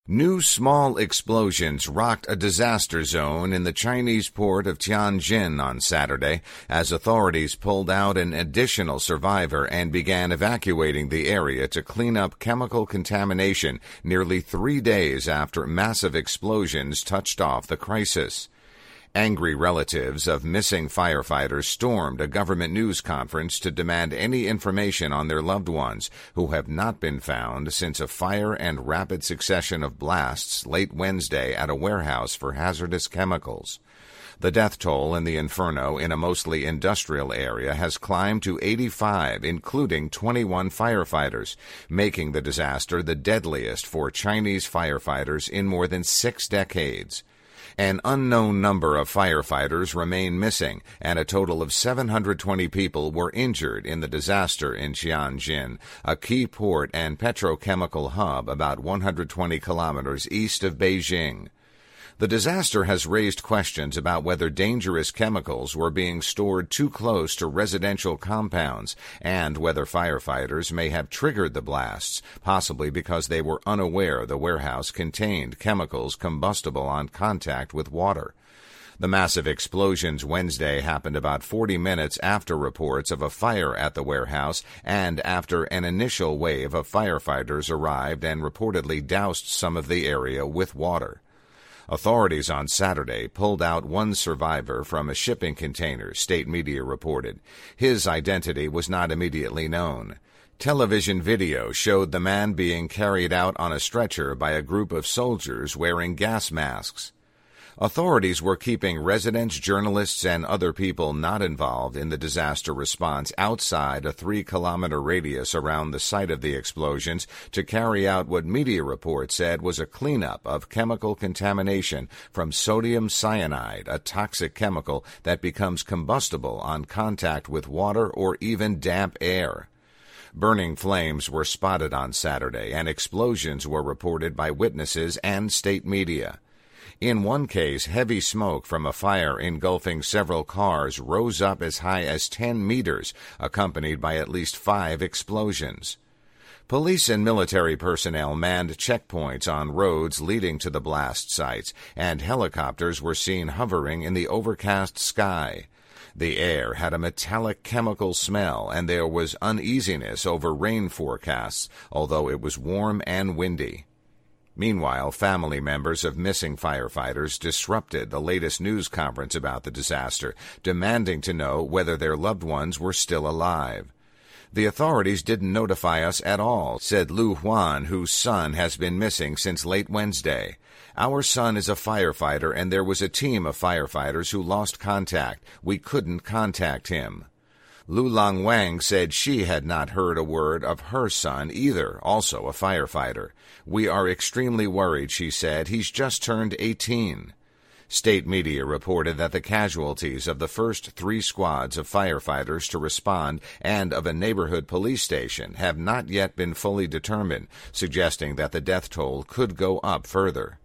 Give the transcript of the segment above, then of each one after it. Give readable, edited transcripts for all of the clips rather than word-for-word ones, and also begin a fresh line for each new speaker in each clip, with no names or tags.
New small explosions rocked a disaster zone in the Chinese port of Tianjin on Saturday as authorities pulled out an additional survivor and began evacuating the area to clean up chemical contamination nearly 3 days after massive explosions touched off the crisis. Angry relatives of missing firefighters stormed a government news conference to demand any information on their loved ones who have not been found since a fire and rapid succession of blasts late Wednesday at a warehouse for hazardous chemicals. The death toll in the inferno in a mostly industrial area has climbed to 85, including 21 firefighters, making the disaster the deadliest for Chinese firefighters in more than 6 decades. An unknown number of firefighters remain missing, and a total of 720 people were injured in the disaster in Tianjin, a key port and petrochemical hub about 120 kilometers east of Beijing. The disaster has raised questions about whether dangerous chemicals were being stored too close to residential compounds and whether firefighters may have triggered the blasts, possibly because they were unaware the warehouse contained chemicals combustible on contact with water. The massive explosions Wednesday happened about 40 minutes after reports of a fire at the warehouse and after an initial wave of firefighters arrived and reportedly doused some of the area with water. Authorities on Saturday pulled out one survivor from a shipping container, state media reported. His identity was not immediately known. Television video showed the man being carried out on a stretcher by a group of soldiers wearing gas masks. Authorities were keeping residents, journalists, and other people not involved in the disaster response outside a 3-kilometer radius around the site of the explosions to carry out what media reports said was a cleanup of chemical contamination from sodium cyanide, a toxic chemical that becomes combustible on contact with water or even damp air. Burning flames were spotted on Saturday, and explosions were reported by witnesses and state media. In one case, heavy smoke from a fire engulfing several cars rose up as high as 10 meters, accompanied by at least 5 explosions. Police and military personnel manned checkpoints on roads leading to the blast sites, and helicopters were seen hovering in the overcast sky. The air had a metallic chemical smell, and there was uneasiness over rain forecasts, although it was warm and windy. Meanwhile, family members of missing firefighters disrupted the latest news conference about the disaster, demanding to know whether their loved ones were still alive. The authorities didn't notify us at all, said Lu Huan, whose son has been missing since late Wednesday. Our son is a firefighter, and there was a team of firefighters who lost contact. We couldn't contact him. Lu Langwang said she had not heard a word of her son either, also a firefighter. We are extremely worried, she said. He's just turned 18. State media reported that the casualties of the first 3 squads of firefighters to respond and of a neighborhood police station have not yet been fully determined, suggesting that the death toll could go up further.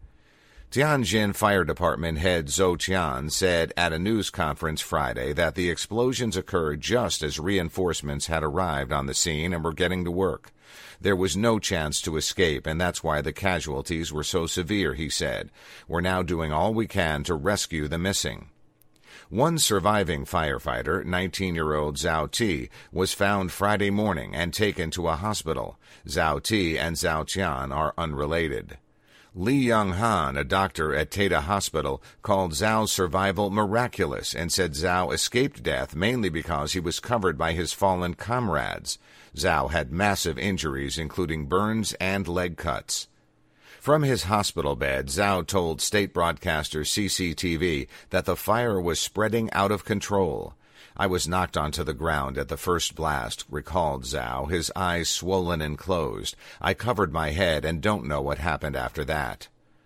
Tianjin Fire Department head Zhou Qian said at a news conference Friday that the explosions occurred just as reinforcements had arrived on the scene and were getting to work. There was no chance to escape, and that's why the casualties were so severe, he said. We're now doing all we can to rescue the missing. One surviving firefighter, 19-year-old Zhao Ti, was found Friday morning and taken to a hospital. Zhao Ti and Zhao Qian are unrelated. Li Yonghan, a doctor at Teda Hospital, called Zhao's survival miraculous and said Zhao escaped death mainly because he was covered by his fallen comrades. Zhao had massive injuries, including burns and leg cuts. From his hospital bed, Zhao told state broadcaster CCTV that the fire was spreading out of control. I was knocked onto the ground at the first blast, recalled Zhao, his eyes swollen and closed. I covered my head and don't know what happened after that.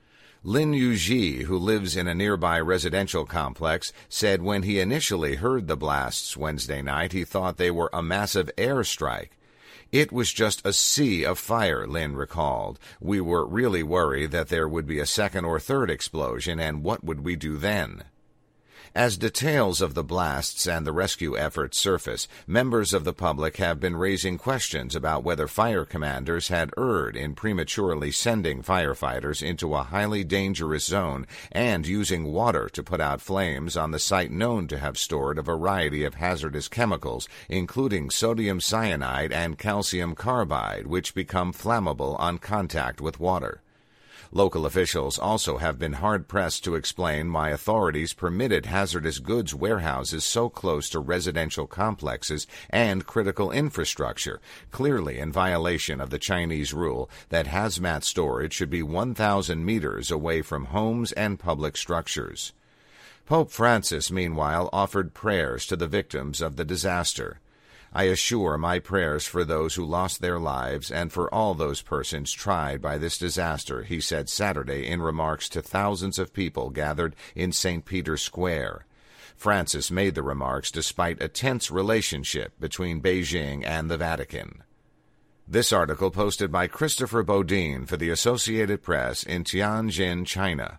Lin Yuji, who lives in a nearby residential complex, said when he initially heard the blasts Wednesday night, he thought they were a massive airstrike. It was just a sea of fire, Lin recalled. We were really worried that there would be a second or third explosion, and what would we do then? As details of the blasts and the rescue efforts surface, members of the public have been raising questions about whether fire commanders had erred in prematurely sending firefighters into a highly dangerous zone and using water to put out flames on the site known to have stored a variety of hazardous chemicals, including sodium cyanide and calcium carbide, which become flammable on contact with water. Local officials also have been hard-pressed to explain why authorities permitted hazardous goods warehouses so close to residential complexes and critical infrastructure, clearly in violation of the Chinese rule that hazmat storage should be 1,000 meters away from homes and public structures. Pope Francis, meanwhile, offered prayers to the victims of the disaster. I assure my prayers for those who lost their lives and for all those persons tried by this disaster, he said Saturday in remarks to thousands of people gathered in St. Peter's Square. Francis made the remarks despite a tense relationship between Beijing and the Vatican. This article posted by Christopher Bodine for the Associated Press in Tianjin, China.